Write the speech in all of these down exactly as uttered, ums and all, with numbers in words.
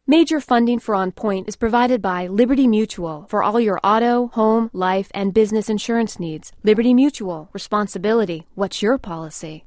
Major funding for On Point is provided by Liberty Mutual for all your auto, home, life, and business insurance needs. Liberty Mutual. Responsibility. What's your policy?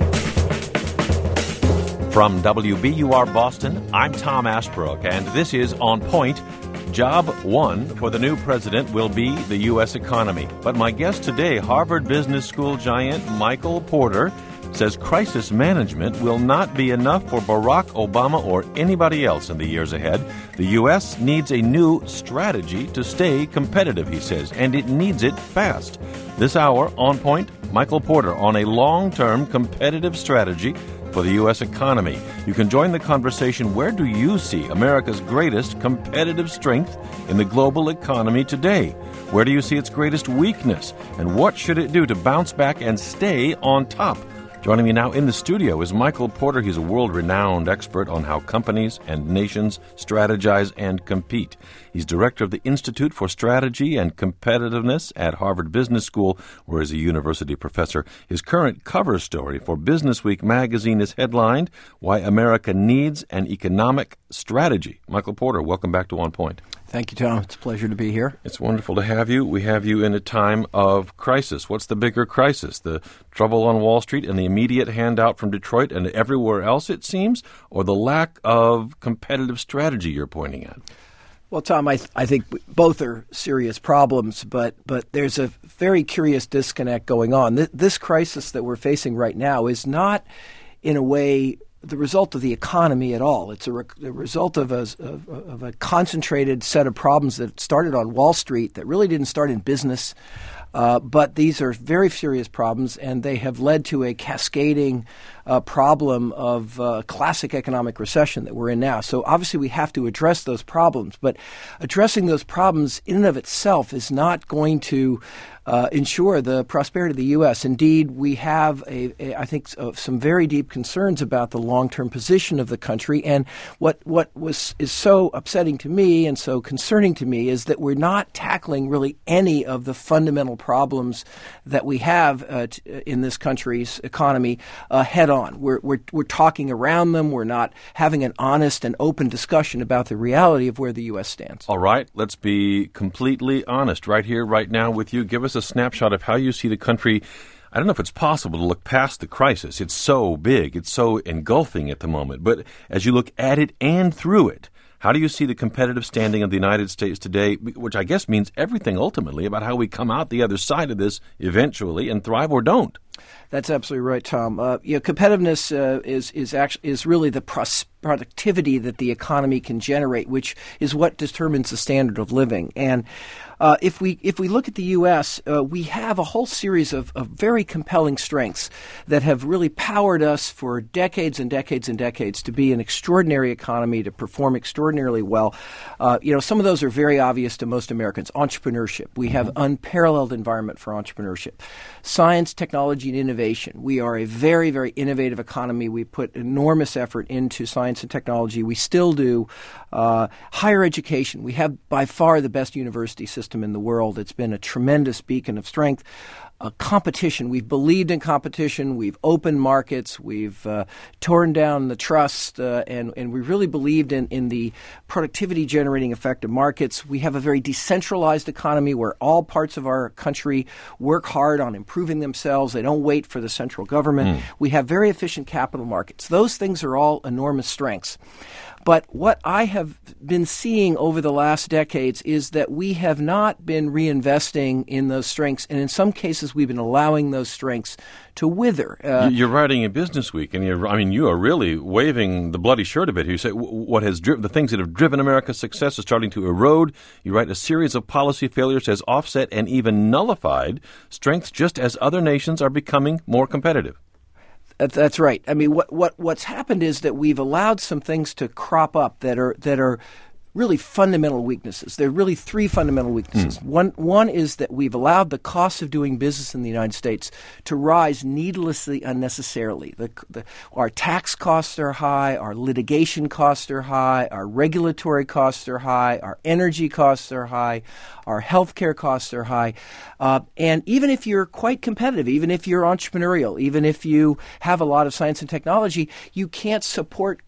From W B U R Boston, I'm Tom Ashbrook, and this is On Point. Job one for the new president will be the U S economy. But my guest today, Harvard Business School giant Michael Porter, says crisis management will not be enough for Barack Obama or anybody else in the years ahead. The U S needs a new strategy to stay competitive, he says, and it needs it fast. This hour, On Point, Michael Porter on a long-term competitive strategy for the U S economy. You can join the conversation. Where do you see America's greatest competitive strength in the global economy today? Where do you see its greatest weakness? And what should it do to bounce back and stay on top? Joining me now in the studio is Michael Porter. He's a world-renowned expert on how companies and nations strategize and compete. He's director of the Institute for Strategy and Competitiveness at Harvard Business School, where he's a university professor. His current cover story for Business Week magazine is headlined, Why America Needs an Economic Strategy. Michael Porter, welcome back to On Point. Thank you, Tom. It's a pleasure to be here. It's wonderful to have you. We have you in a time of crisis. What's the bigger crisis? The trouble on Wall Street and the immediate handout from Detroit and everywhere else, it seems, or the lack of competitive strategy you're pointing at? Well, Tom, I, th- I think both are serious problems, but but there's a very curious disconnect going on. Th- this crisis that we're facing right now is not, in a way, the result of the economy at all. It's a, re- a result of a, of, of a concentrated set of problems that started on Wall Street that really didn't start in business. Uh, but these are very serious problems, and they have led to a cascading uh, problem of uh, classic economic recession that we're in now. So obviously we have to address those problems, but addressing those problems in and of itself is not going to uh, ensure the prosperity of the U S. Indeed, we have, a, a, I think, uh, some very deep concerns about the long-term position of the country. And what what was is so upsetting to me and so concerning to me is that we're not tackling really any of the fundamental problems that we have uh, t- in this country's economy uh, head on. We're, we're we're talking around them. We're not having an honest and open discussion about the reality of where the U S stands. All right, let's be completely honest right here, right now with you. Give us a snapshot of how you see the country. I don't know if it's possible to look past the crisis. It's so big. It's so engulfing at the moment. But as you look at it and through it, how do you see the competitive standing of the United States today, which I guess means everything ultimately about how we come out the other side of this eventually and thrive or don't? That's absolutely right, Tom. Uh, you know, competitiveness uh, is is actually is really the pros- productivity that the economy can generate, which is what determines the standard of living. And uh, if we if we look at the U S, uh, we have a whole series of, of very compelling strengths that have really powered us for decades and decades and decades to be an extraordinary economy, to perform extraordinarily well. Uh, you know, some of those are very obvious to most Americans. Entrepreneurship. We have unparalleled environment for entrepreneurship. Science, technology, and innovation. We are a very, very innovative economy. We put enormous effort into science and technology. We still do. Uh, higher education. We have by far the best university system in the world. It's been a tremendous beacon of strength. Uh, competition. We've believed in competition. We've opened markets. We've uh, torn down the trust, uh, and, and we really believed in, in the productivity-generating effect of markets. We have a very decentralized economy where all parts of our country work hard on improving themselves. They don't wait for the central government. Mm. We have very efficient capital markets. Those things are all enormous strengths. But what I have been seeing over the last decades is that we have not been reinvesting in those strengths, and in some cases we've been allowing those strengths to wither. Uh, you're writing in Business Week, and you're, I mean, you are really waving the bloody shirt a bit. You say what has driven the things that have driven America's success is starting to erode. You write a series of policy failures has offset and even nullified strengths, just as other nations are becoming more competitive. That's right. I mean, what, what what's happened is that we've allowed some things to crop up that are that are really fundamental weaknesses. There are really three fundamental weaknesses. Mm. One one is that we've allowed the cost of doing business in the United States to rise needlessly, unnecessarily. The, the, our tax costs are high, our litigation costs are high, our regulatory costs are high, our energy costs are high, our healthcare costs are high. Uh, and even if you're quite competitive, even if you're entrepreneurial, even if you have a lot of science and technology, you can't support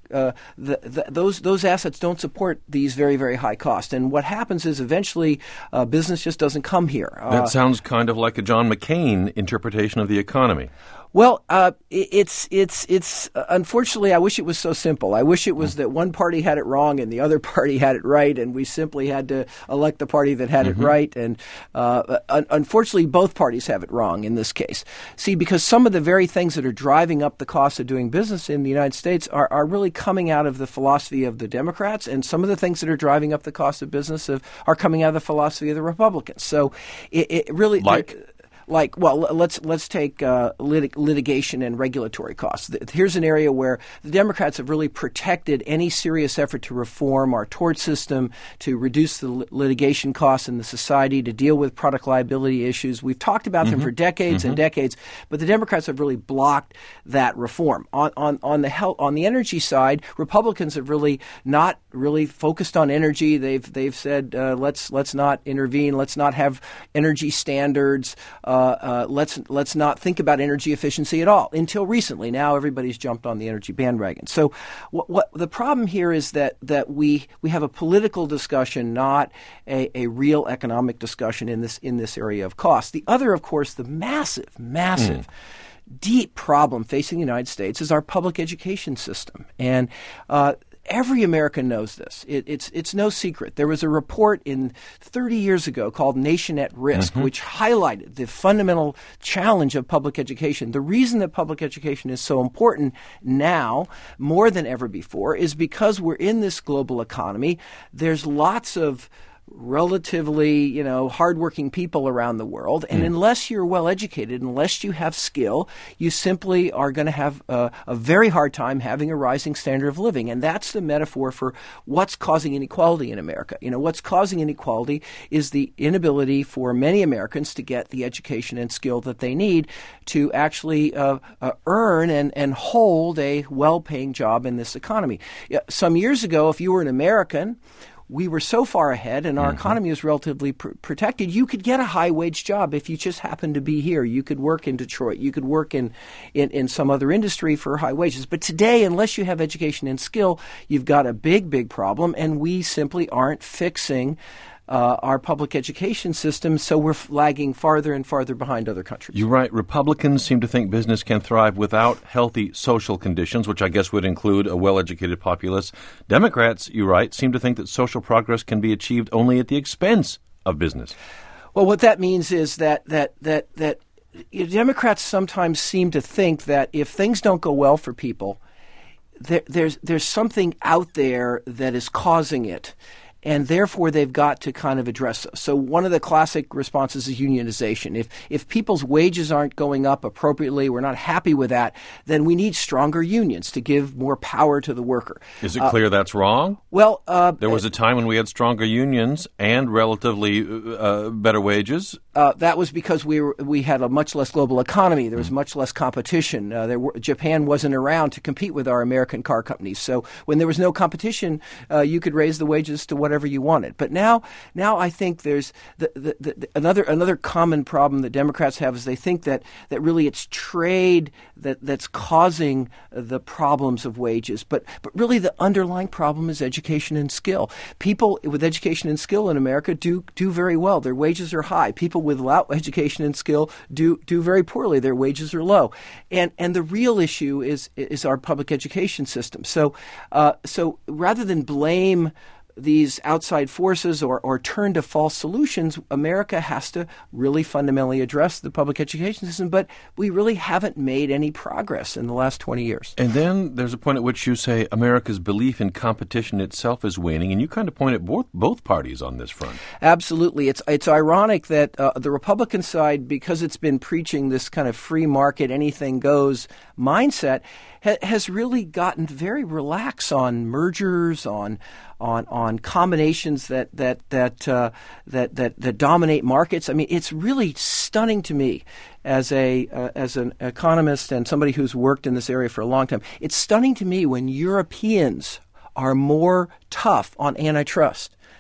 uh, the, the, those those assets don't support these very, very high costs. And what happens is eventually uh, business just doesn't come here. That uh, sounds kind of like a John McCain interpretation of the economy. Well, uh, it's it's it's uh, unfortunately, I wish it was so simple. I wish it was that one party had it wrong and the other party had it right, and we simply had to elect the party that had mm-hmm. it right. And uh, un- unfortunately, both parties have it wrong in this case. See, because some of the very things that are driving up the cost of doing business in the United States are, are really coming out of the philosophy of the Democrats, and some of the things that are driving up the cost of business of, are coming out of the philosophy of the Republicans. So it, it really like. Like, well, let's let's take uh, lit- litigation and regulatory costs. Here's an area where the Democrats have really protected any serious effort to reform our tort system, to reduce the lit- litigation costs in the society, to deal with product liability issues. We've talked about mm-hmm. them for decades mm-hmm. and decades, but the Democrats have really blocked that reform. On on on the health, on the energy side, Republicans have really not really focused on energy. They've they've said uh, let's let's not intervene. Let's not have energy standards. Uh, Uh, uh, let's let's not think about energy efficiency at all until recently. Now everybody's jumped on the energy bandwagon. So what, what the problem here is that that we we have a political discussion, not a, a real economic discussion in this in this area of cost. The other, of course, the massive, massive. Mm. deep problem facing the United States is our public education system. And uh, every American knows this. It, it's it's no secret. There was a report in thirty years ago called Nation at Risk, mm-hmm. which highlighted the fundamental challenge of public education. The reason that public education is so important now, more than ever before, is because we're in this global economy. There's lots of relatively, you know, hardworking people around the world. And mm. unless you're well educated, unless you have skill, you simply are going to have a, a very hard time having a rising standard of living. And that's the metaphor for what's causing inequality in America. You know, what's causing inequality is the inability for many Americans to get the education and skill that they need to actually uh, uh, earn and, and hold a well-paying job in this economy. Some years ago, if you were an American, we were so far ahead and our mm-hmm. economy was relatively pr- protected. You could get a high-wage job if you just happened to be here. You could work in Detroit. You could work in, in, in some other industry for high wages. But today, unless you have education and skill, you've got a big, big problem, and we simply aren't fixing Uh, our public education system, so we're lagging farther and farther behind other countries. You're right. Republicans seem to think business can thrive without healthy social conditions, which I guess would include a well-educated populace. Democrats, you're right, seem to think that social progress can be achieved only at the expense of business. Well, what that means is that that that that you know, Democrats sometimes seem to think that if things don't go well for people, there, there's there's something out there that is causing it. And therefore, they've got to kind of address those. So one of the classic responses is unionization. If if people's wages aren't going up appropriately, we're not happy with that, then we need stronger unions to give more power to the worker. Is it clear uh, that's wrong? Well, uh, there was a time when we had stronger unions and relatively uh, better wages. Uh, that was because we were, we had a much less global economy. There was much less competition. Uh, there were, Japan wasn't around to compete with our American car companies. So when there was no competition, uh, you could raise the wages to whatever you wanted. But now, now I think there's the, the, the, the, another another common problem that Democrats have is they think that that really it's trade that that's causing the problems of wages. But but really the underlying problem is education and skill. People with education and skill in America do do very well. Their wages are high. People without education and skill do do very poorly. Their wages are low. And and the real issue is is our public education system. So uh, so rather than blame these outside forces or, or turn to false solutions, America has to really fundamentally address the public education system. But we really haven't made any progress in the last twenty years. And then there's a point at which you say America's belief in competition itself is waning, and you kind of point at both both parties on this front. Absolutely. It's it's ironic that uh, the Republican side, because it's been preaching this kind of free market, anything goes mindset, ha- has really gotten very relaxed on mergers, on on on combinations that that that uh, that that that dominate markets. I mean, it's really stunning to me as a uh, as an economist and somebody who's worked in this area for a long time. It's stunning to me when Europeans are more tough on antitrust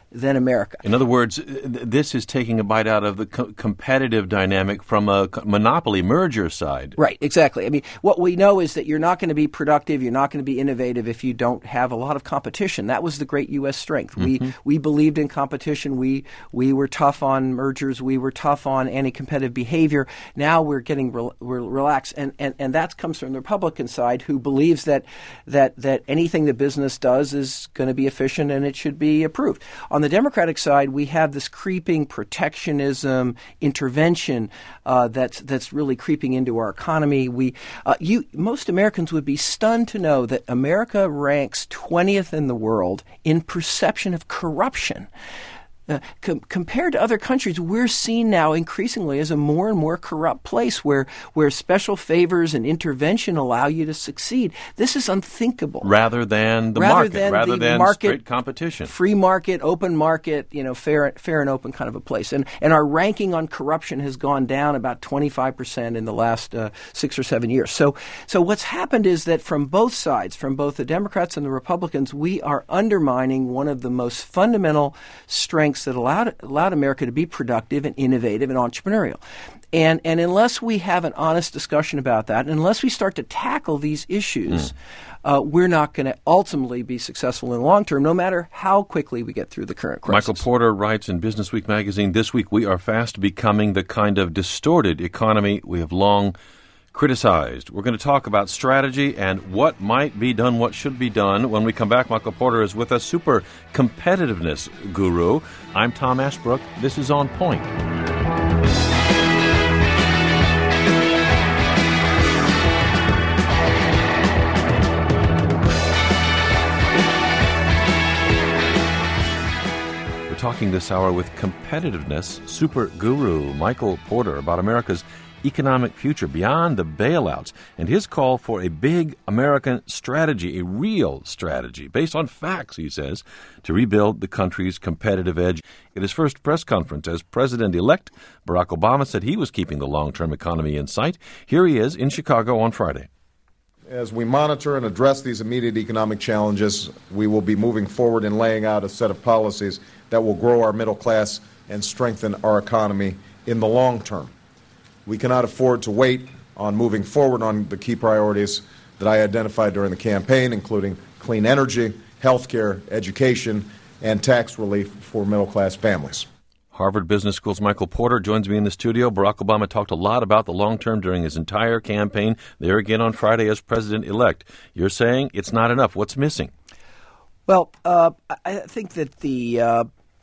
than America. In other words, this is taking a bite out of the co- competitive dynamic from a monopoly merger side. Right, exactly. I mean, what we know is that you're not going to be productive, you're not going to be innovative if you don't have a lot of competition. That was the great U S strength. Mm-hmm. We we believed in competition. We we were tough on mergers. We were tough on anti-competitive behavior. Now we're getting re- we're relaxed, and, and and that comes from the Republican side, who believes that that that anything that business does is going to be efficient and it should be approved. On the Democratic side, we have this creeping protectionism intervention uh, that's that's really creeping into our economy. We uh, you most Americans would be stunned to know that America ranks twentieth in the world in perception of corruption. Uh, com- compared to other countries, we're seen now increasingly as a more and more corrupt place where where special favors and intervention allow you to succeed. This is unthinkable. Rather than the rather market, than rather the than market, straight competition. Free market, open market, you know, fair fair and open kind of a place. And and our ranking on corruption has gone down about twenty-five percent in the last uh, six or seven years. So so what's happened is that from both sides, from both the Democrats and the Republicans, we are undermining one of the most fundamental strengths that allowed allowed America to be productive and innovative and entrepreneurial. And and unless we have an honest discussion about that, and unless we start to tackle these issues, mm. uh, we're not going to ultimately be successful in the long term, no matter how quickly we get through the current crisis. Michael Porter writes in Business Week magazine, this week we are fast becoming the kind of distorted economy we have long criticized. We're going to talk about strategy and what might be done, what should be done. When we come back, Michael Porter is with us, super competitiveness guru. I'm Tom Ashbrook. This is On Point. We're talking this hour with competitiveness super guru Michael Porter about America's economic future beyond the bailouts, and his call for a big American strategy, a real strategy, based on facts, he says, to rebuild the country's competitive edge. At his first press conference as president-elect, Barack Obama said he was keeping the long-term economy in sight. Here he is in Chicago on Friday. As we monitor and address these immediate economic challenges, we will be moving forward in laying out a set of policies that will grow our middle class and strengthen our economy in the long term. We cannot afford to wait on moving forward on the key priorities that I identified during the campaign, including clean energy, health care, education, and tax relief for middle-class families. Harvard Business School's Michael Porter joins me in the studio. Barack Obama talked a lot about the long term during his entire campaign. There again on Friday as president-elect. You're saying it's not enough. What's missing? Well, uh, I think that the uh,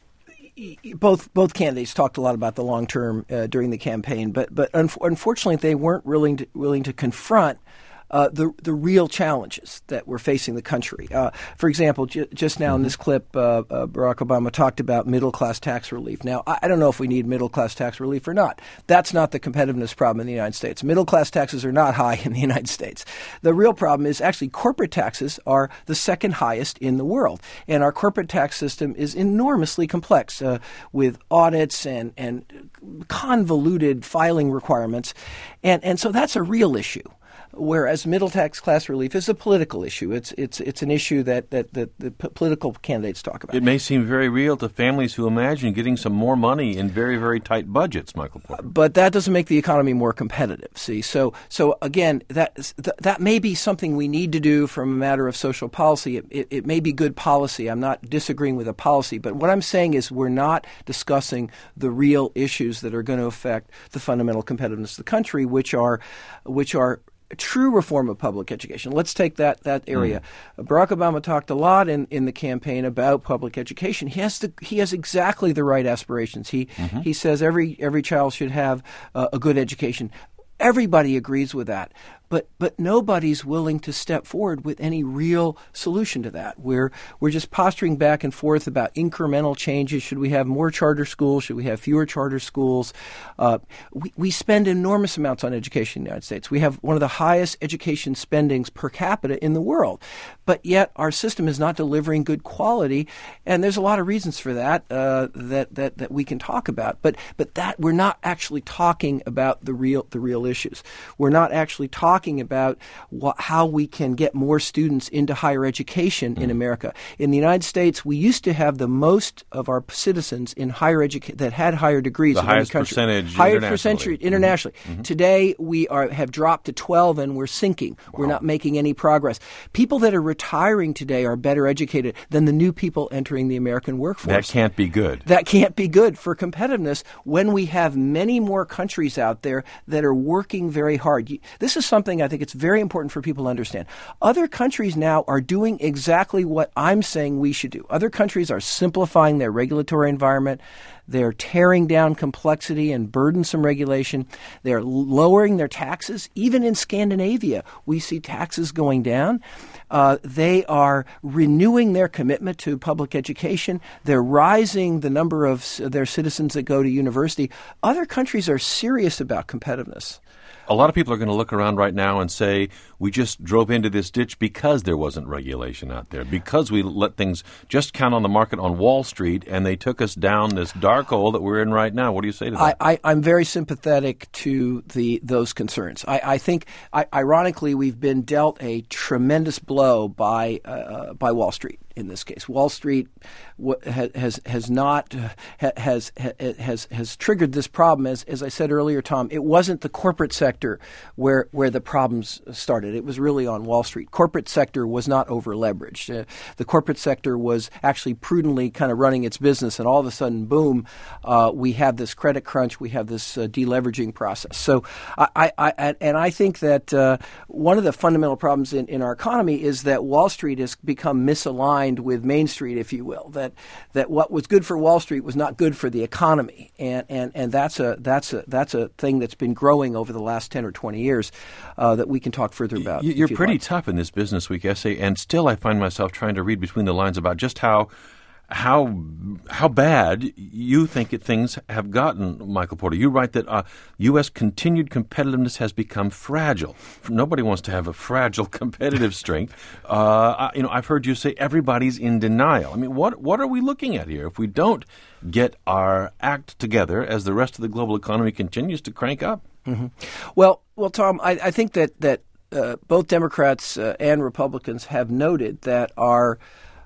both both candidates talked a lot about the long term uh, during the campaign, but but un- unfortunately they weren't willing to, willing to confront Uh, the the real challenges that we're facing the country. Uh, for example, j- just now mm-hmm. in this clip, uh, uh, Barack Obama talked about middle-class tax relief. Now, I, I don't know if we need middle-class tax relief or not. That's not the competitiveness problem in the United States. Middle-class taxes are not high in the United States. The real problem is actually corporate taxes are the second highest in the world. And our corporate tax system is enormously complex uh, with audits and, and convoluted filing requirements. And, and so that's a real issue. Whereas middle tax class relief is a political issue. It's it's it's an issue that, that, that the p- political candidates talk about. It may seem very real to families who imagine getting some more money in very, very tight budgets, Michael Porter. But that doesn't make the economy more competitive, see? So, so again, that, th- that may be something we need to do from a matter of social policy. It, it, it may be good policy. I'm not disagreeing with the policy. But what I'm saying is we're not discussing the real issues that are going to affect the fundamental competitiveness of the country, which are which are true reform of public education. Let's take that that area. Mm. Barack Obama talked a lot in, in the campaign about public education. He has the, he has exactly the right aspirations. He mm-hmm. he says every every child should have uh, a good education. Everybody agrees with that. But but nobody's willing to step forward with any real solution to that. We're we're just posturing back and forth about incremental changes. Should we have more charter schools? Should we have fewer charter schools? Uh, we, we spend enormous amounts on education in the United States. We have one of the highest education spendings per capita in the world. But yet our system is not delivering good quality, and there's a lot of reasons for that uh, that, that that we can talk about. But but that we're not actually talking about the real the real issues. We're not actually talking talking about wh- how we can get more students into higher education mm. in America. In the United States, we used to have the most of our citizens in higher education that had higher degrees. The in highest any country. percentage higher internationally. percentage internationally. Mm-hmm. Today, we are have dropped to twelve, and we're sinking. Wow. We're not making any progress. People that are retiring today are better educated than the new people entering the American workforce. That can't be good. That can't be good for competitiveness when we have many more countries out there that are working very hard. This is something I think it's very important for people to understand. Other countries now are doing exactly what I'm saying we should do. Other countries are simplifying their regulatory environment. They're tearing down complexity and burdensome regulation. They're lowering their taxes. Even in Scandinavia, we see taxes going down. Uh, they are renewing their commitment to public education. They're rising the number of c- their citizens that go to university. Other countries are serious about competitiveness. A lot of people are going to look around right now and say, we just drove into this ditch because there wasn't regulation out there, because we let things just count on the market on Wall Street, and they took us down this dark hole that we're in right now. What do you say to that? I, I, I'm very sympathetic to the those concerns. I, I think, I, ironically, we've been dealt a tremendous blow by uh, by Wall Street. In this case, Wall Street has has not has has has triggered this problem. As as I said earlier, Tom, it wasn't the corporate sector where where the problems started. It was really on Wall Street. Corporate sector was not over leveraged. Uh, the corporate sector was actually prudently kind of running its business, and all of a sudden, boom, uh, we have this credit crunch. We have this uh, deleveraging process. So, I, I, I and I think that uh, one of the fundamental problems in, in our economy is that Wall Street has become misaligned with Main Street, if you will, that that what was good for Wall Street was not good for the economy, and and, and that's a that's a that's a thing that's been growing over the last ten or twenty years uh, that we can talk further about. You're pretty like. tough in this Business Week essay, and still I find myself trying to read between the lines about just how how how bad you think it, things have gotten, Michael Porter. You write that uh, U S continued competitiveness has become fragile. Nobody wants to have a fragile competitive strength. Uh, you know, I've heard you say everybody's in denial. I mean, what what are we looking at here? If we don't get our act together as the rest of the global economy continues to crank up? Mm-hmm. Well, well, Tom, I, I think that that uh, both Democrats uh, and Republicans have noted that our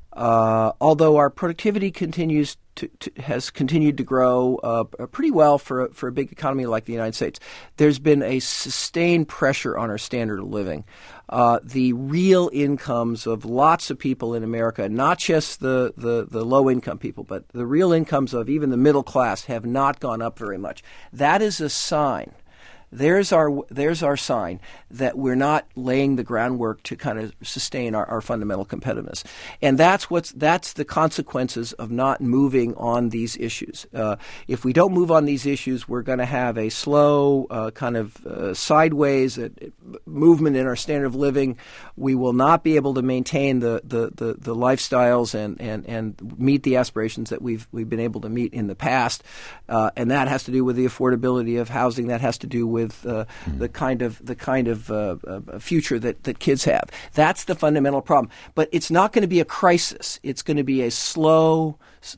Uh, although our productivity continues to, to has continued to grow uh, pretty well for a, for a big economy like the United States, there's been a sustained pressure on our standard of living. Uh, the real incomes of lots of people in America, not just the, the, the low-income people, but the real incomes of even the middle class have not gone up very much. That is a sign. There's our there's our sign that we're not laying the groundwork to kind of sustain our, our fundamental competitiveness, and that's what's that's the consequences of not moving on these issues. Uh, if we don't move on these issues, we're going to have a slow uh, kind of uh, sideways uh, movement in our standard of living. We will not be able to maintain the the, the, the lifestyles and, and, and meet the aspirations that we've we've been able to meet in the past, uh, and that has to do with the affordability of housing. That has to do with with uh, mm. the kind of the kind of uh, uh, future that, that kids have. That's the fundamental problem. But it's not going to be a crisis. It's going to be a slow, s-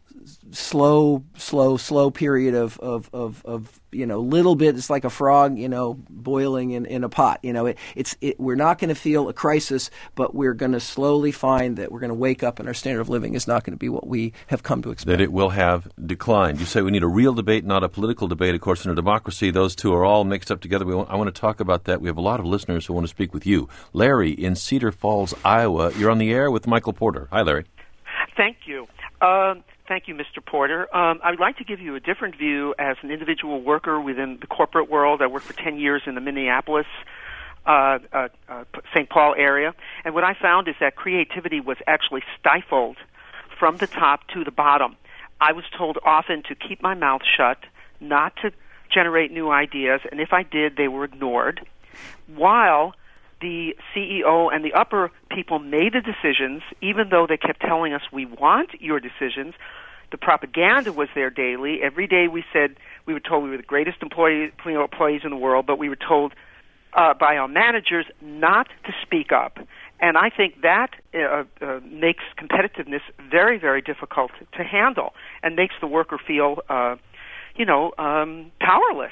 slow, slow, slow period of, of, of, of you know, little bit. It's like a frog, you know, boiling in, in a pot. You know, it, it's it, we're not going to feel a crisis, but we're going to slowly find that we're going to wake up and our standard of living is not going to be what we have come to expect. That it will have declined. You say we need a real debate, not a political debate. Of course, in a democracy, those two are all mixed up together. We want, I want to talk about that. We have a lot of listeners who want to speak with you. Larry in Cedar Falls, Iowa. You're on the air with Michael Porter. Hi, Larry. Thank you. Um, Thank you, Mister Porter. Um, I would like to give you a different view as an individual worker within the corporate world. I worked for ten years in the Minneapolis, uh, uh, uh, Saint Paul area, and what I found is that creativity was actually stifled from the top to the bottom. I was told often to keep my mouth shut, not to generate new ideas, and if I did, they were ignored, while the C E O and the upper people made the decisions, even though they kept telling us, we want your decisions. The propaganda was there daily. Every day we said, we were told we were the greatest employee, employees in the world, but we were told uh, by our managers not to speak up. And I think that uh, uh, makes competitiveness very, very difficult to handle and makes the worker feel, uh, you know, um, powerless.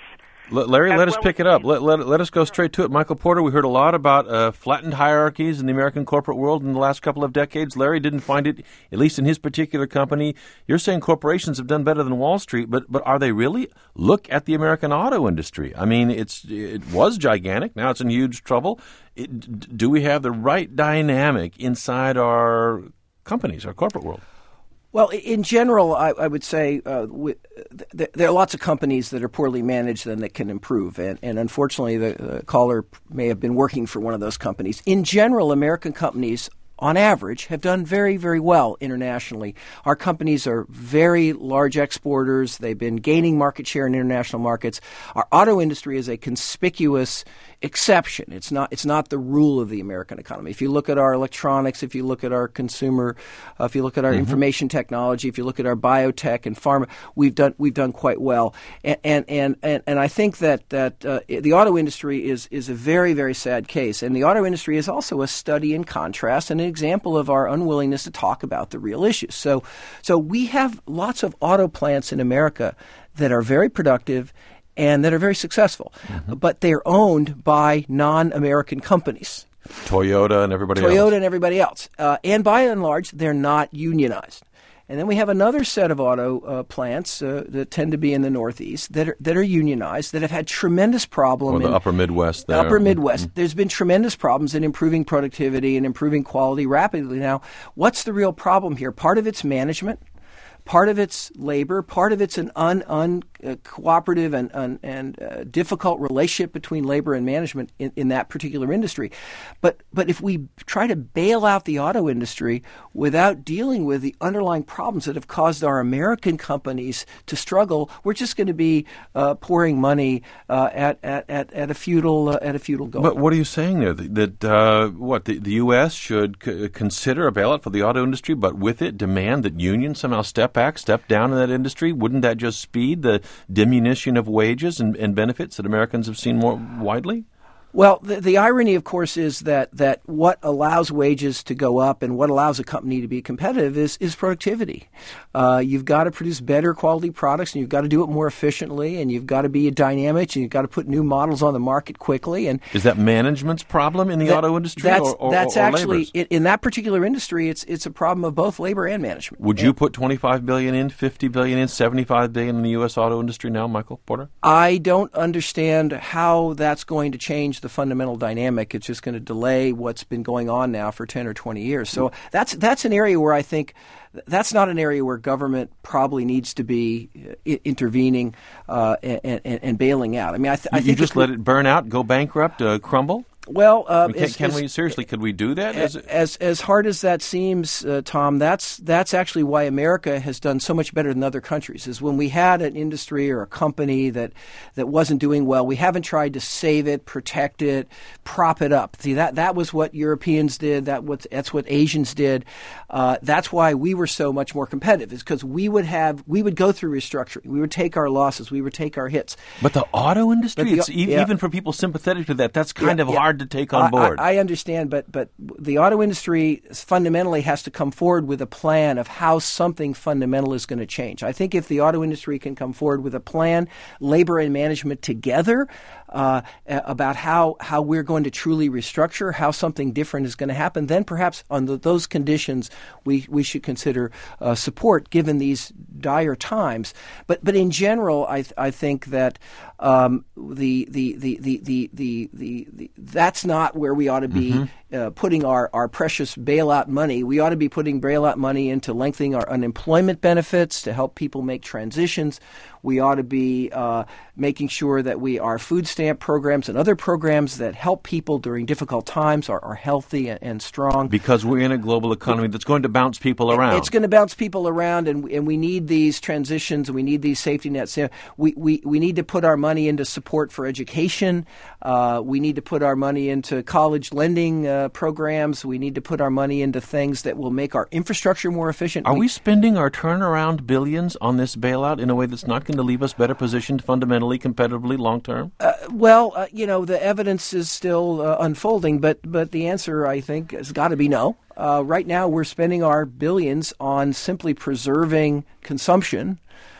L- Larry, As let us well pick as it up. the- Let, let, let us go straight to it. Michael Porter, we heard a lot about uh, flattened hierarchies in the American corporate world in the last couple of decades. Larry didn't find it, at least in his particular company. You're saying corporations have done better than Wall Street, but but are they really? Look at the American auto industry. I mean, it's it was gigantic. Now it's in huge trouble. It, do we have the right dynamic inside our companies, our corporate world? Well, in general, I, I would say uh, we, th- there are lots of companies that are poorly managed and that can improve. And, and unfortunately, the, the caller may have been working for one of those companies. In general, American companies, on average, have done very, very well internationally. Our companies are very large exporters. They've been gaining market share in international markets. Our auto industry is a conspicuous exception. It's not it's not the rule of the American economy. If you look at our electronics, if you look at our consumer, uh, if you look at our mm-hmm. information technology, if you look at our biotech and pharma, we've done we've done quite well. And and and, and, and I think that that uh, the auto industry is is a very, very sad case. And the auto industry is also a study in contrast and an example of our unwillingness to talk about the real issues. So so we have lots of auto plants in America that are very productive and that are very successful, mm-hmm. but they're owned by non-American companies. Toyota and everybody Toyota else. Toyota and everybody else. Uh, and by and large, they're not unionized. And then we have another set of auto uh, plants uh, that tend to be in the Northeast that are, that are unionized, that have had tremendous problem or the in upper Midwest. The there. upper Midwest. Mm-hmm. There's been tremendous problems in improving productivity and improving quality rapidly. Now, what's the real problem here? Part of it's management. Part of it's labor, part of it's an un, un uh, cooperative and un, and uh, difficult relationship between labor and management in, in that particular industry. But but if we try to bail out the auto industry without dealing with the underlying problems that have caused our American companies to struggle, we're just going to be uh, pouring money uh, at, at, at at a futile uh, at a futile goal. But what are you saying there? That uh, what the, the U S should c- consider a bailout for the auto industry, but with it demand that unions somehow step back, step down in that industry? Wouldn't that just speed the diminution of wages and, and benefits that Americans have seen more widely? Well, the, the irony, of course, is that, that what allows wages to go up and what allows a company to be competitive is, is productivity. Uh, you've got to produce better quality products, and you've got to do it more efficiently, and you've got to be dynamic, and you've got to put new models on the market quickly. And is that management's problem in the that, auto industry, that's, or, or, that's or actually labor's? in that particular industry, it's it's a problem of both labor and management. Would and you put twenty-five billion dollars in, fifty billion dollars in, seventy-five billion dollars in the U S auto industry now, Michael Porter? I don't understand how that's going to change the fundamental dynamic. It's just going to delay what's been going on now for ten or twenty years. So that's that's an area where I think that's not an area where government probably needs to be I- intervening uh, and, and, and bailing out. I mean, I, th- I you think just we, let it burn out, go bankrupt, uh, crumble? Well, uh, I mean, can, as, can as, we seriously? Could we do that? As Is it, as, as hard as that seems, uh, Tom, that's that's actually why America has done so much better than other countries. Is when we had an industry or a company that that wasn't doing well, we haven't tried to save it, protect it, prop it up. See, that that was what Europeans did. That what that's what Asians did. Uh, that's why we were so much more competitive. Is because we would have we would go through restructuring. We would take our losses. We would take our hits. But the auto industry, the, it's, e- yeah. even for people sympathetic to that, that's kind Yeah, of yeah. hard to take on board. I, I understand, but but the auto industry fundamentally has to come forward with a plan of how something fundamental is going to change. I think if the auto industry can come forward with a plan, labor and management together, uh, about how, how we're going to truly restructure, how something different is going to happen, then perhaps under those conditions we we should consider uh, support given these dire times. But but in general, I I think that um, the, the, the, the, the, the, the, the that's not where we ought to be mm-hmm. uh, putting our, our precious bailout money. We ought to be putting bailout money into lengthening our unemployment benefits to help people make transitions. We ought to be uh, making sure that we our food stamp programs and other programs that help people during difficult times are, are healthy and, and strong. Because we're in a global economy that's going to bounce people around. It's going to bounce people around, and and we need these transitions, and we need these safety nets. We we, we need to put our money into support for education. Uh, we need to put our money into college lending uh, programs. We need to put our money into things that will make our infrastructure more efficient. Are we, we spending our turnaround billions on this bailout in a way that's not going to leave us better positioned fundamentally, competitively, long term? Uh, well, uh, you know, the evidence is still uh, unfolding, but but the answer, I think, has got to be no. Uh, right now, we're spending our billions on simply preserving consumption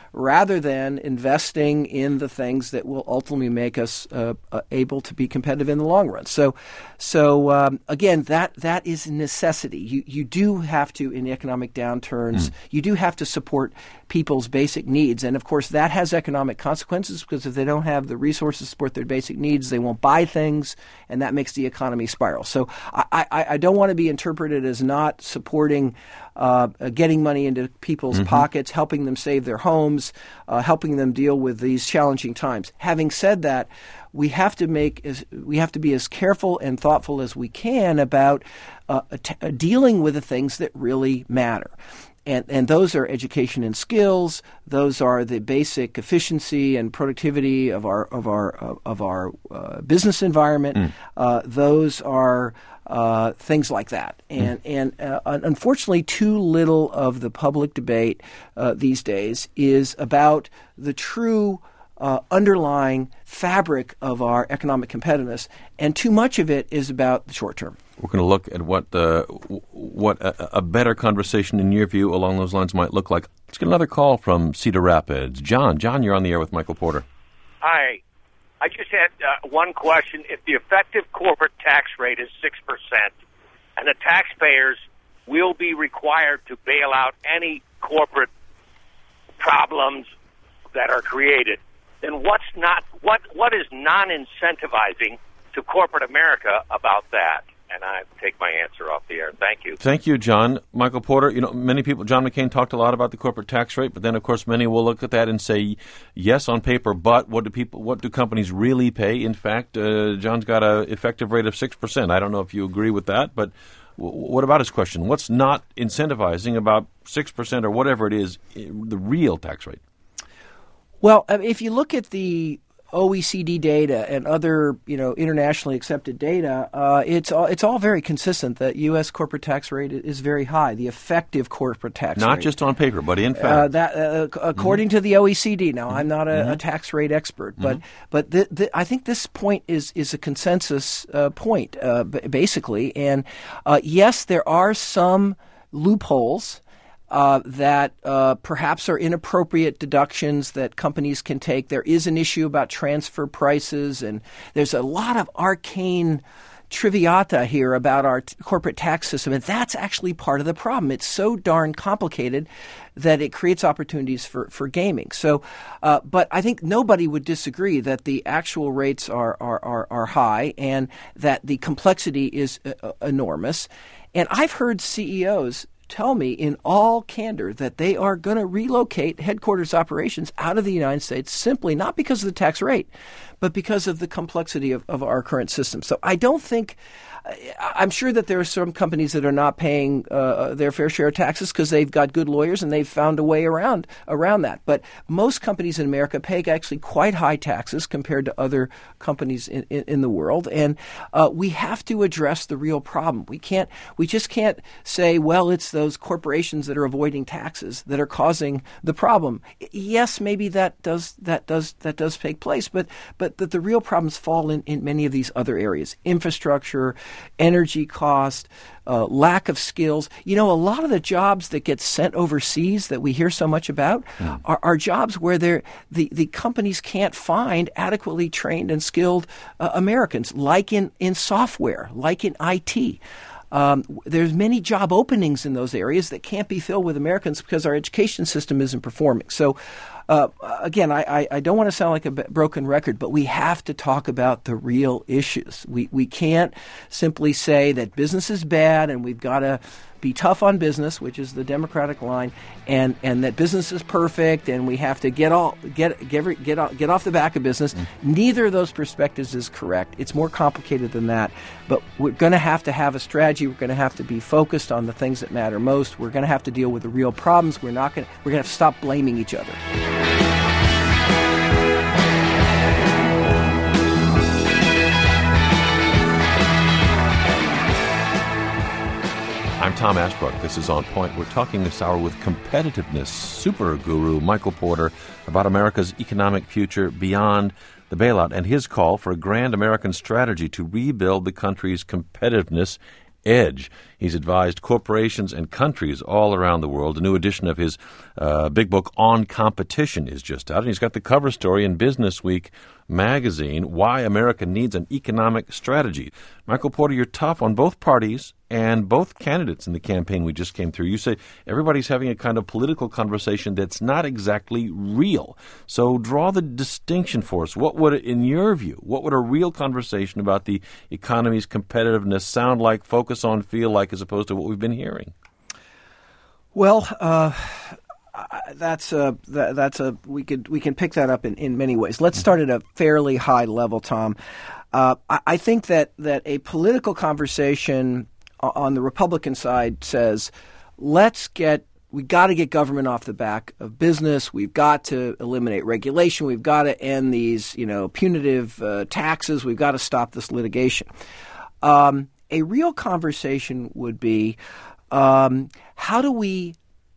rather than investing in the things that will ultimately make us uh, uh, able to be competitive in the long run. So, so um, again, that that is a necessity. You you do have to, in economic downturns, mm. you do have to support people's basic needs. And, of course, that has economic consequences because if they don't have the resources to support their basic needs, they won't buy things, and that makes the economy spiral. So I, I, I don't want to be interpreted as not supporting uh, getting money into people's mm-hmm. pockets, helping them save their homes, uh, helping them deal with these challenging times. Having said that, we have to make as, we have to be as careful and thoughtful as we can about uh, t- dealing with the things that really matter. And, and those are education and skills. Those are the basic efficiency and productivity of our of our uh, of our uh, business environment. Mm. Uh, those are uh, things like that. And mm. and uh, unfortunately, too little of the public debate uh, these days is about the true uh, underlying fabric of our economic competitiveness, and too much of it is about the short term. We're going to look at what uh, what a, a better conversation, in your view, along those lines might look like. Let's get another call from Cedar Rapids. John, John, you're on the air with Michael Porter. Hi. I just had uh, one question. If the effective corporate tax rate is six percent and the taxpayers will be required to bail out any corporate problems that are created, then what's not what what is non-incentivizing to corporate America about that? And I take my answer off the air. Thank you. Thank you, John. Michael Porter, you know, many people, John McCain talked a lot about the corporate tax rate, but then, of course, many will look at that and say, yes, on paper, but what do people, what do companies really pay? In fact, uh, John's got an effective rate of six percent. I don't know if you agree with that, but w- what about his question? What's not incentivizing about six percent or whatever it is, the real tax rate? Well, if you look at the O E C D data and other, you know, internationally accepted data, uh, it's all it's all very consistent that U S corporate tax rate is very high. The effective corporate tax not rate, not just on paper, but in fact, uh, that uh, according mm-hmm. to the O E C D. Now, mm-hmm. I'm not a, mm-hmm. a tax rate expert, but mm-hmm. but the, the, I think this point is is a consensus uh, point, uh, basically. And uh, yes, there are some loopholes. Uh, that uh, perhaps are inappropriate deductions that companies can take. There is an issue about transfer prices, and there's a lot of arcane triviata here about our t- corporate tax system, and that's actually part of the problem. It's so darn complicated that it creates opportunities for, for gaming. So, uh, but I think nobody would disagree that the actual rates are are, are, are high and that the complexity is uh, enormous. And I've heard C E Os tell me in all candor that they are going to relocate headquarters operations out of the United States simply not because of the tax rate, but because of the complexity of, of our current system. So I don't think I'm sure that there are some companies that are not paying uh, their fair share of taxes because they've got good lawyers and they've found a way around around that. But most companies in America pay actually quite high taxes compared to other companies in, in, in the world. And uh, we have to address the real problem. We can't. We just can't say, well, it's those corporations that are avoiding taxes that are causing the problem. Yes, maybe that does that does that does take place, but but that the real problems fall in, in many of these other areas: infrastructure, energy cost, uh, lack of skills. You know, a lot of the jobs that get sent overseas that we hear so much about mm. are, are jobs where the, the companies can't find adequately trained and skilled uh, Americans, like in, in software, like in I T. Um, there's many job openings in those areas that can't be filled with Americans because our education system isn't performing. So, uh, again, I, I, I don't want to sound like a broken record, but we have to talk about the real issues. We we can't simply say that business is bad and we've got to be tough on business, which is the Democratic line, and, and that business is perfect and we have to get all get get get off, get off the back of business. Mm. Neither of those perspectives is correct. It's more complicated than that. But we're going to have to have a strategy. We're going to have to be focused on the things that matter most. We're going to have to deal with the real problems. We're not going to, we're going to have to stop blaming each other. I'm Tom Ashbrook. This is On Point. We're talking this hour with competitiveness super guru Michael Porter about America's economic future beyond the bailout and his call for a grand American strategy to rebuild the country's competitiveness edge. He's advised corporations and countries all around the world. A new edition of his uh, big book On Competition is just out, and he's got the cover story in Business Week magazine, Why America Needs an Economic Strategy. Michael Porter, you're tough on both parties and both candidates in the campaign we just came through. You say everybody's having a kind of political conversation that's not exactly real. So draw the distinction for us. What would, in your view, what would a real conversation about the economy's competitiveness sound like, focus on, feel like, as opposed to what we've been hearing? Well, uh, that's a that, that's a we could we can pick that up in, in many ways. Let's start at a fairly high level, Tom. Uh, I, I think that that a political conversation on the Republican side says, let's get we got to get government off the back of business. We've got to eliminate regulation. We've got to end these, you know, punitive uh, taxes. We've got to stop this litigation. Um, a real conversation would be, um, how do we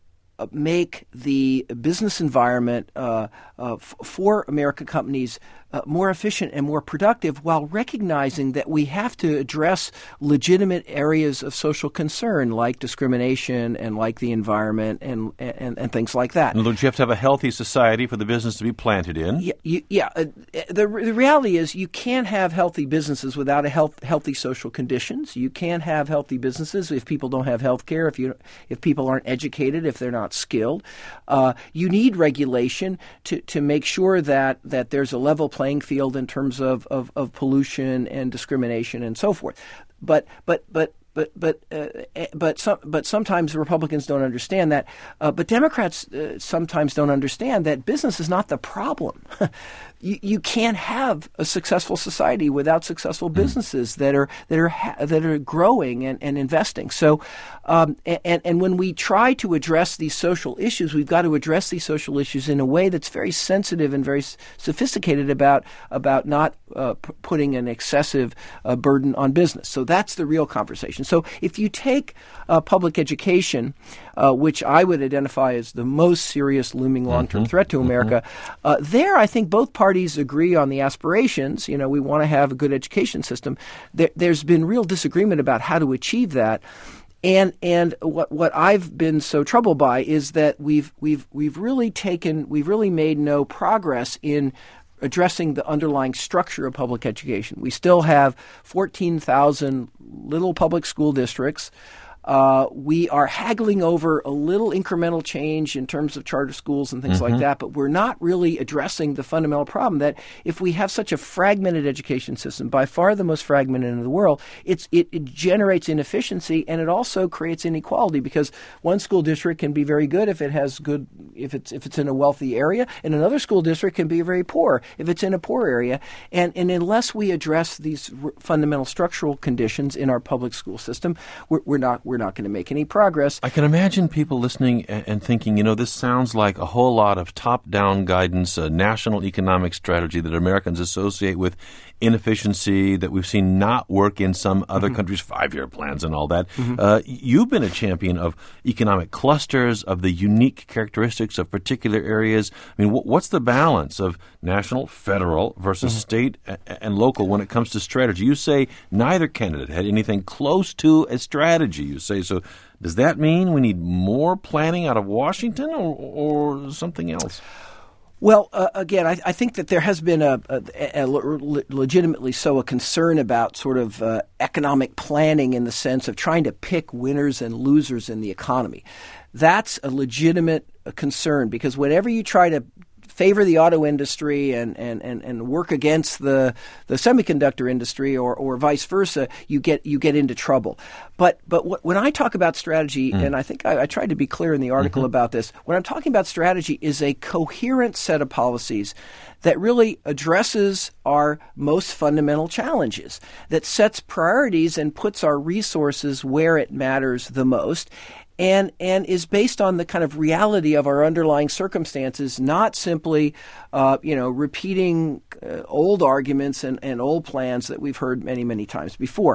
make the business environment uh, uh, f- for American companies uh, more efficient and more productive, while recognizing that we have to address legitimate areas of social concern like discrimination and like the environment and and, and things like that. In other words, you have to have a healthy society for the business to be planted in. Yeah, you, yeah. Uh, the, the reality is you can't have healthy businesses without a health, healthy social conditions. You can't have healthy businesses if people don't have health care, if you if people aren't educated, if they're not skilled. Uh, you need regulation to, to make sure that, that there's a level playing field in terms of, of, of pollution and discrimination and so forth. But but but but but uh, but some but sometimes Republicans don't understand that. Uh, but Democrats uh, sometimes don't understand that business is not the problem. you, you can't have a successful society without successful businesses mm. that are that are ha- that are growing and, and investing. So, um, and and when we try to address these social issues, we've got to address these social issues in a way that's very sensitive and very s- sophisticated about about not uh, p- putting an excessive uh, burden on business. So that's the real conversation. So if you take uh, public education, uh, which I would identify as the most serious looming long-term mm-hmm. threat to America, mm-hmm. uh, there I think both parties agree on the aspirations. You know, we want to have a good education system. There, there's been real disagreement about how to achieve that. And and what what I've been so troubled by is that we've we've we've really taken we've really made no progress in addressing the underlying structure of public education. We still have fourteen thousand little public school districts. Uh, we are haggling over a little incremental change in terms of charter schools and things mm-hmm. like that, but we're not really addressing the fundamental problem that if we have such a fragmented education system, by far the most fragmented in the world, it's, it, it generates inefficiency and it also creates inequality because one school district can be very good if it has good, if it's if it's in a wealthy area, and another school district can be very poor if it's in a poor area. And, and unless we address these r- fundamental structural conditions in our public school system, we're, we're not we're not going to make any progress. I can imagine people listening and, and thinking, you know, this sounds like a whole lot of top-down guidance, a national economic strategy that Americans associate with inefficiency that we've seen not work in some other mm-hmm. countries' five-year plans and all that. Mm-hmm. Uh, you've been a champion of economic clusters, of the unique characteristics of particular areas. I mean, wh- what's the balance of national, federal versus mm-hmm. state a- and local when it comes to strategy? You say neither candidate had anything close to a strategy, you say. So does that mean we need more planning out of Washington or, or something else? Well, uh, again, I, I think that there has been a, a, a legitimately so a concern about sort of uh, economic planning in the sense of trying to pick winners and losers in the economy. That's a legitimate concern because whenever you try to favor the auto industry and, and, and, and work against the, the semiconductor industry or, or vice versa, you get you get into trouble. But but wh- when I talk about strategy, mm. and I think I, I tried to be clear in the article mm-hmm. about this, when I'm talking about strategy is a coherent set of policies that really addresses our most fundamental challenges, that sets priorities and puts our resources where it matters the most. And and is based on the kind of reality of our underlying circumstances, not simply, uh, you know, repeating uh, old arguments and, and old plans that we've heard many, many times before.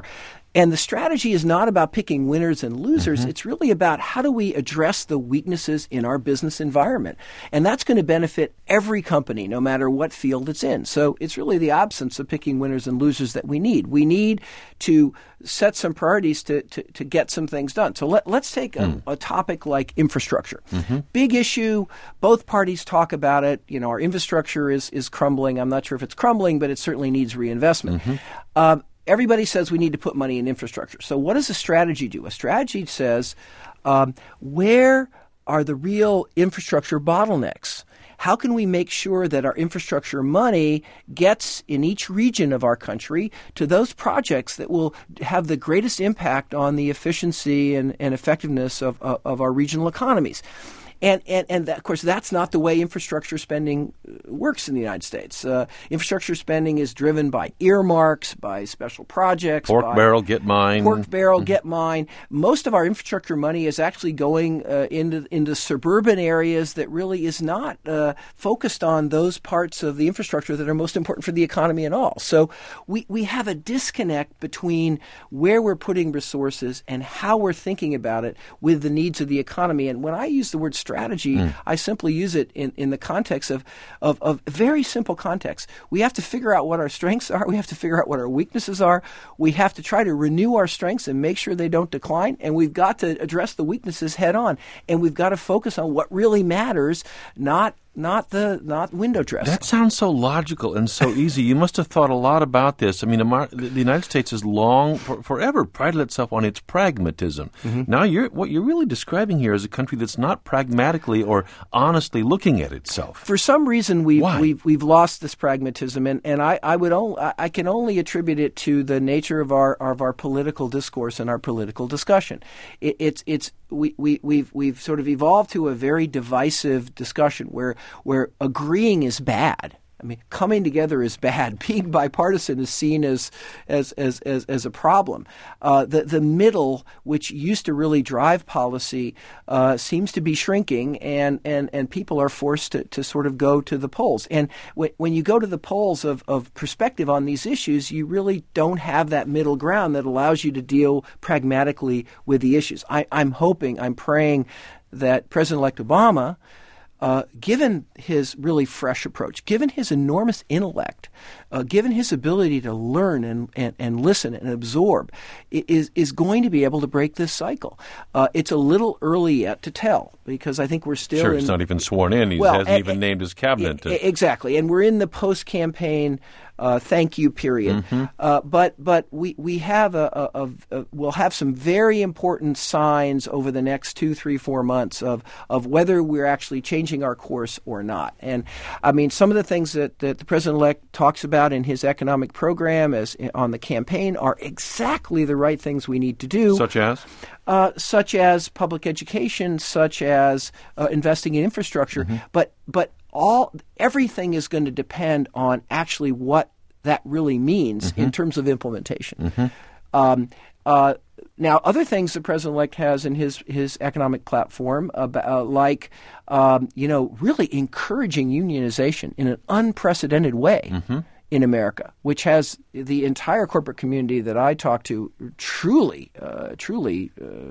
And the strategy is not about picking winners and losers. Mm-hmm. It's really about how do we address the weaknesses in our business environment. And that's going to benefit every company, no matter what field it's in. So it's really the absence of picking winners and losers that we need. We need to set some priorities to, to, to get some things done. So let, let's take a, mm. a topic like infrastructure. Mm-hmm. Big issue. Both parties talk about it. You know, our infrastructure is, is crumbling. I'm not sure if it's crumbling, but it certainly needs reinvestment. Mm-hmm. Um, Everybody says we need to put money in infrastructure. So what does a strategy do? A strategy says, um, where are the real infrastructure bottlenecks? How can we make sure that our infrastructure money gets in each region of our country to those projects that will have the greatest impact on the efficiency and, and effectiveness of, of, of our regional economies? And, and, and that, of course, that's not the way infrastructure spending works in the United States. Uh, infrastructure spending is driven by earmarks, by special projects. Pork by barrel, get mine. Pork barrel, mm-hmm. get mine. Most of our infrastructure money is actually going uh, into, into suburban areas that really is not uh, focused on those parts of the infrastructure that are most important for the economy and all. So we, we have a disconnect between where we're putting resources and how we're thinking about it with the needs of the economy. And when I use the word strategy, mm. I simply use it in, in the context of, of, of very simple context. We have to figure out what our strengths are. We have to figure out what our weaknesses are. We have to try to renew our strengths and make sure they don't decline. And we've got to address the weaknesses head on. And we've got to focus on what really matters, not Not the not window dressing. That sounds so logical and so easy. You must have thought a lot about this. I mean, the United States has long, for, forever, prided itself on its pragmatism. Mm-hmm. Now, you're, what you're really describing here is a country that's not pragmatically or honestly looking at itself. For some reason, we've we've, we've lost this pragmatism, and, and I, I would only, I can only attribute it to the nature of our of our political discourse and our political discussion. It, it's it's we we we've we've sort of evolved to a very divisive discussion where. where agreeing is bad. I mean, coming together is bad. Being bipartisan is seen as as as as, as a problem. Uh, the the middle, which used to really drive policy, uh, seems to be shrinking, and, and, and people are forced to, to sort of go to the polls. And w- when you go to the polls of, of perspective on these issues, you really don't have that middle ground that allows you to deal pragmatically with the issues. I, I'm hoping, I'm praying that President-elect Obama, Uh, given his really fresh approach, given his enormous intellect, uh, given his ability to learn and, and, and listen and absorb, is is going to be able to break this cycle. Uh, it's a little early yet to tell because I think we're still sure. in, He's not even sworn in. He well, hasn't and, even and, named his cabinet. To, exactly, and we're in the post-campaign uh, thank you period. Mm-hmm. Uh, but but we we have a, a, a, a we'll have some very important signs over the next two, three, four months of of whether we're actually changing our course or not. And I mean, some of the things that, that the president-elect talks about in his economic program as on the campaign are exactly the right things we need to do. Such as? Uh, such as public education, such as uh, investing in infrastructure. Mm-hmm. But but all everything is going to depend on actually what that really means mm-hmm. in terms of implementation. Mm-hmm. Um, uh, Now, other things the president-elect has in his, his economic platform, uh, uh, like, um, you know, really encouraging unionization in an unprecedented way mm-hmm. in America, which has the entire corporate community that I talk to truly, uh, truly uh,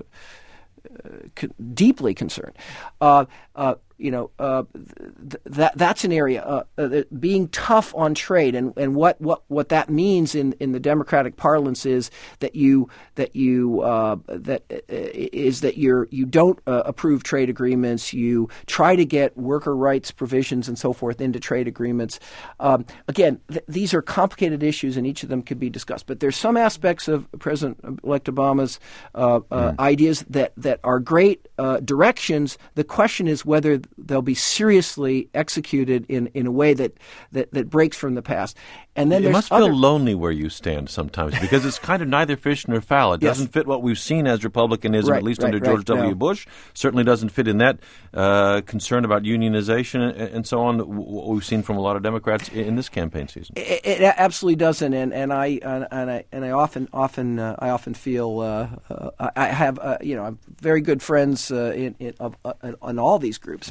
uh, co- deeply concerned. Uh, uh, You know, uh, th- that that's an area uh, uh, being tough on trade, and, and what, what, what that means in, in the Democratic parlance is that you that you uh, that uh, is that you're you don't uh, approve trade agreements. You try to get worker rights provisions and so forth into trade agreements. Um, again, th- these are complicated issues, and each of them could be discussed. But there's some aspects of President-elect Obama's uh, uh, mm. ideas that that are great uh, directions. The question is whether they'll be seriously executed in, in a way that, that, that breaks from the past. And then it there's must other... feel lonely where you stand sometimes because it's kind of neither fish nor fowl. It yes. doesn't fit what we've seen as Republicanism, right, at least right, under George right, W. no. Bush. Certainly doesn't fit in that uh, concern about unionization and, and so on, what we've seen from a lot of Democrats in, in this campaign season. It, it absolutely doesn't, and, and I and, and I and I often often uh, I often feel uh, uh, I have uh, you know I'm very good friends uh, in, in of, uh, in all these groups,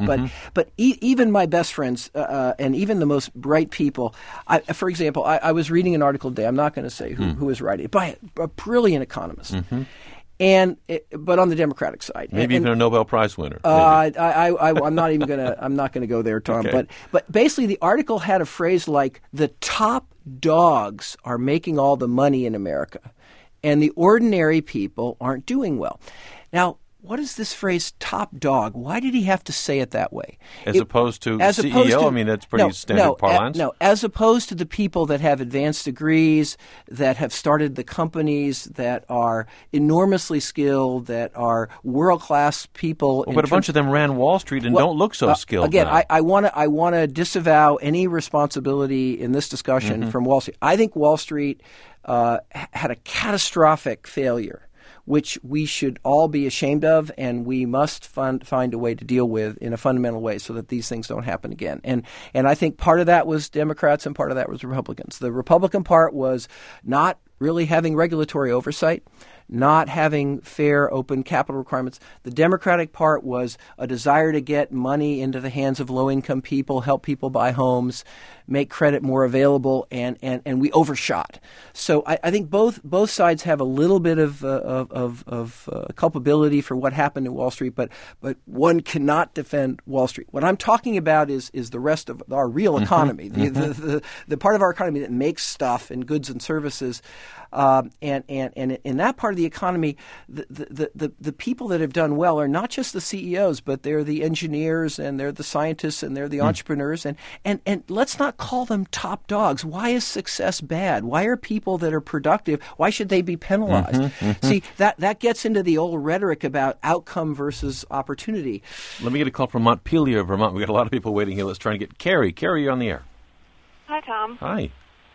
Mm-hmm. But but e- even my best friends uh, and even the most bright people, I, for example, I, I was reading an article today. I'm not going to say who, mm. who was writing it, by a, a brilliant economist. Mm-hmm. And it, but on the Democratic side, maybe and, even a Nobel Prize winner. Uh, I, I, I, I'm not even gonna. I'm not gonna go there, Tom. Okay. But but basically, the article had a phrase like the top dogs are making all the money in America, and the ordinary people aren't doing well. Now, what is this phrase "top dog"? Why did he have to say it that way? As it, opposed to as C E O? Opposed to, I mean, that's pretty no, standard no, parlance. A, no, as opposed to the people that have advanced degrees, that have started the companies, that are enormously skilled, that are world-class people. Well, but a bunch of them ran Wall Street and well, don't look so uh, skilled Again, now. I want to I want to disavow any responsibility in this discussion mm-hmm. from Wall Street. I think Wall Street uh, had a catastrophic failure, which we should all be ashamed of, and we must fund, find a way to deal with in a fundamental way so that these things don't happen again. And and I think part of that was Democrats and part of that was Republicans. The Republican part was not really having regulatory oversight, not having fair, open capital requirements. The Democratic part was a desire to get money into the hands of low-income people, help people buy homes, make credit more available, and, and, and we overshot. So I, I think both both sides have a little bit of uh, of, of, of uh, culpability for what happened in Wall Street, but but one cannot defend Wall Street. What I'm talking about is is the rest of our real economy, mm-hmm. the, mm-hmm. the, the the part of our economy that makes stuff and goods and services. Um, and, and, and in that part of the economy, the, the, the, the people that have done well are not just the C E Os, but they're the engineers and they're the scientists and they're the mm. entrepreneurs. And, and, and let's not call them top dogs. Why is success bad? Why are people that are productive, why should they be penalized? Mm-hmm, mm-hmm. See, that, that gets into the old rhetoric about outcome versus opportunity. Let me get a call from Montpelier, Vermont. We've got a lot of people waiting here. Let's try and get Carrie. Carrie, you're on the air. Hi, Tom. Hi.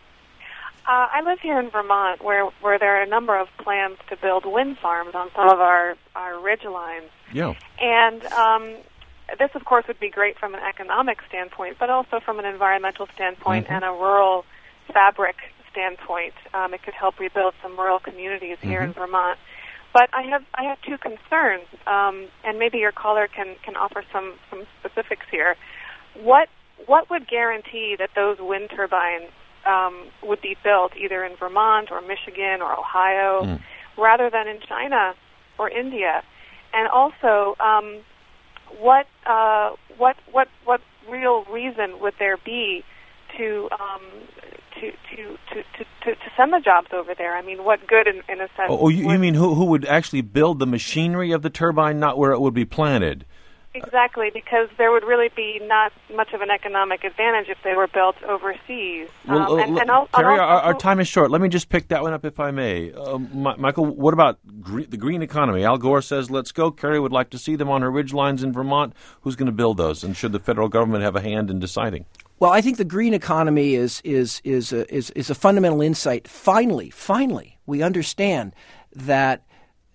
Uh, I live here in Vermont, where where there are a number of plans to build wind farms on some of our, our ridge lines. Yeah. And um, this, of course, would be great from an economic standpoint, but also from an environmental standpoint mm-hmm. and a rural fabric standpoint. Um, it could help rebuild some rural communities here mm-hmm. in Vermont. But I have I have two concerns, um, and maybe your caller can, can offer some, some specifics here. What what would guarantee that those wind turbines Um, would be built either in Vermont or Michigan or Ohio mm. rather than in China or India? And also, um, what uh, what what what real reason would there be to um, to, to, to, to, to, to send the jobs over there? I mean, what good in, in a sense? Oh, you, you mean who who would actually build the machinery of the turbine, not where it would be planted? Exactly, because there would really be not much of an economic advantage if they were built overseas. Well, um, uh, and, and I'll, Terry, also, our, our time is short. Let me just pick that one up, if I may. Uh, My, Michael, what about gre- the green economy? Al Gore says, let's go. Kerry would like to see them on her ridge lines in Vermont. Who's going to build those? And should the federal government have a hand in deciding? Well, I think the green economy is is is a, is, is a fundamental insight. Finally, finally, we understand that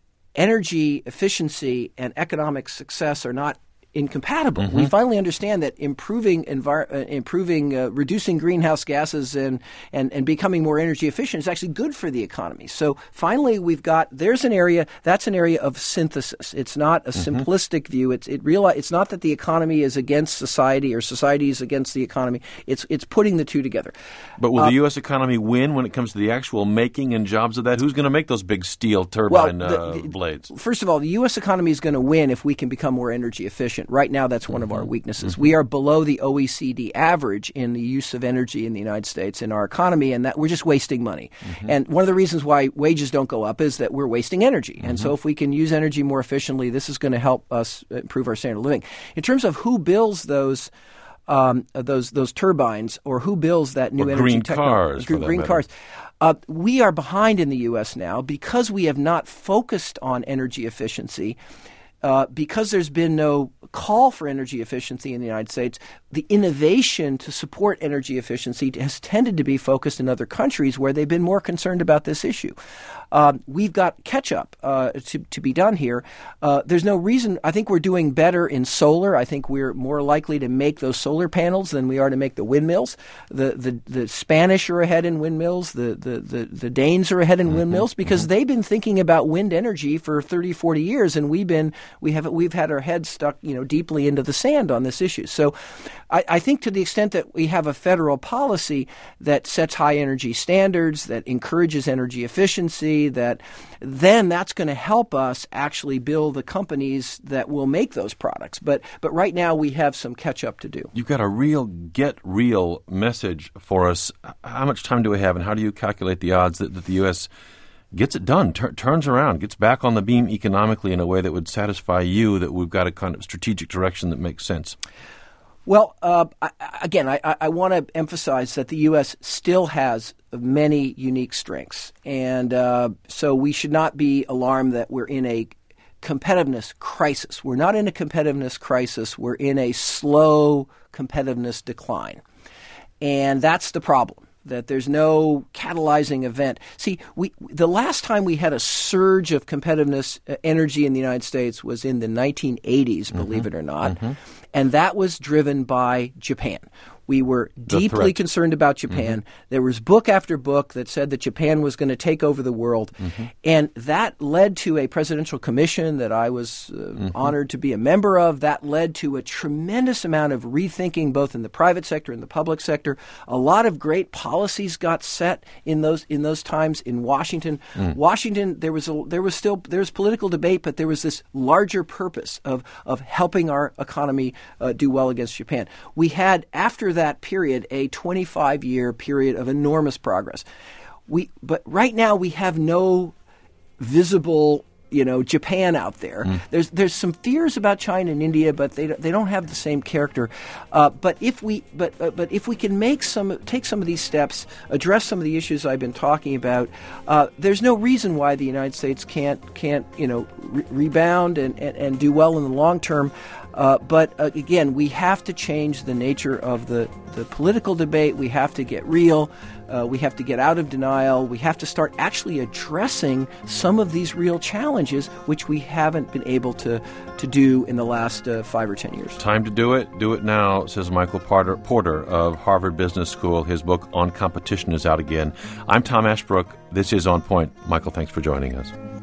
energy efficiency and economic success are not incompatible. Mm-hmm. We finally understand that improving, envir- uh, improving, uh, reducing greenhouse gases and, and, and becoming more energy efficient is actually good for the economy. So finally, we've got there's an area that's an area of synthesis. It's not a mm-hmm. simplistic view. It's it reali- It's not that the economy is against society or society is against the economy. It's it's putting the two together. But will uh, the U S economy win when it comes to the actual making and jobs of that? Who's going to make those big steel turbine well, the, uh, blades? First of all, the U S economy is going to win if we can become more energy efficient. Right now, that's one mm-hmm. of our weaknesses. Mm-hmm. We are below the O E C D average in the use of energy in the United States in our economy, and that we're just wasting money. Mm-hmm. And one of the reasons why wages don't go up is that we're wasting energy. Mm-hmm. And so if we can use energy more efficiently, this is going to help us improve our standard of living. In terms of who builds those um, those those turbines or who builds that new or energy green technology, cars, green, green cars, uh, we are behind in the U S now because we have not focused on energy efficiency. Uh, because there's been no call for energy efficiency in the United States, the innovation to support energy efficiency has tended to be focused in other countries where they've been more concerned about this issue. Um, we've got catch-up uh, to, to be done here. Uh, there's no reason. I think we're doing better in solar. I think we're more likely to make those solar panels than we are to make the windmills. The the, the Spanish are ahead in windmills. The, the, the, the Danes are ahead in mm-hmm. windmills because mm-hmm. they've been thinking about wind energy for thirty, forty years, and we've been we have we've had our heads stuck, you know, deeply into the sand on this issue. So I, I think to the extent that we have a federal policy that sets high energy standards, that encourages energy efficiency, that then that's going to help us actually build the companies that will make those products. But but right now we have some catch up to do. You've got a real get real message for us. How much time do we have, and how do you calculate the odds that, that the U S gets it done, tur- turns around, gets back on the beam economically in a way that would satisfy you, that we've got a kind of strategic direction that makes sense? Well, uh, I, again, I, I want to emphasize that the U S still has many unique strengths. And uh, so we should not be alarmed that we're in a competitiveness crisis. We're not in a competitiveness crisis. We're in a slow competitiveness decline. And that's the problem, that there's no catalyzing event. See, we the last time we had a surge of competitiveness uh, energy in the United States was in the nineteen eighties, mm-hmm. believe it or not. Mm-hmm. And that was driven by Japan. We were deeply concerned about Japan. Mm-hmm. There was book after book that said that Japan was going to take over the world. Mm-hmm. And that led to a presidential commission that I was uh, mm-hmm. honored to be a member of. That led to a tremendous amount of rethinking both in the private sector and the public sector. A lot of great policies got set in those in those times in Washington. Mm. Washington, there was a, there was still there was political debate, but there was this larger purpose of of helping our economy uh, do well against Japan. We had, after that period, a twenty-five year period of enormous progress. We, but right now we have no visible, you know, Japan out there. Mm. There's there's some fears about China and India, but they they don't have the same character. Uh, but if we but uh, but if we can make some take some of these steps, address some of the issues I've been talking about, uh, there's no reason why the United States can't can't you know re- rebound and, and, and do well in the long term. Uh, but uh, again, we have to change the nature of the, the political debate. We have to get real. Uh, we have to get out of denial. We have to start actually addressing some of these real challenges, which we haven't been able to, to do in the last uh, five or ten years. Time to do it. Do it now, says Michael Porter, Porter of Harvard Business School. His book, On Competition, is out again. I'm Tom Ashbrook. This is On Point. Michael, thanks for joining us.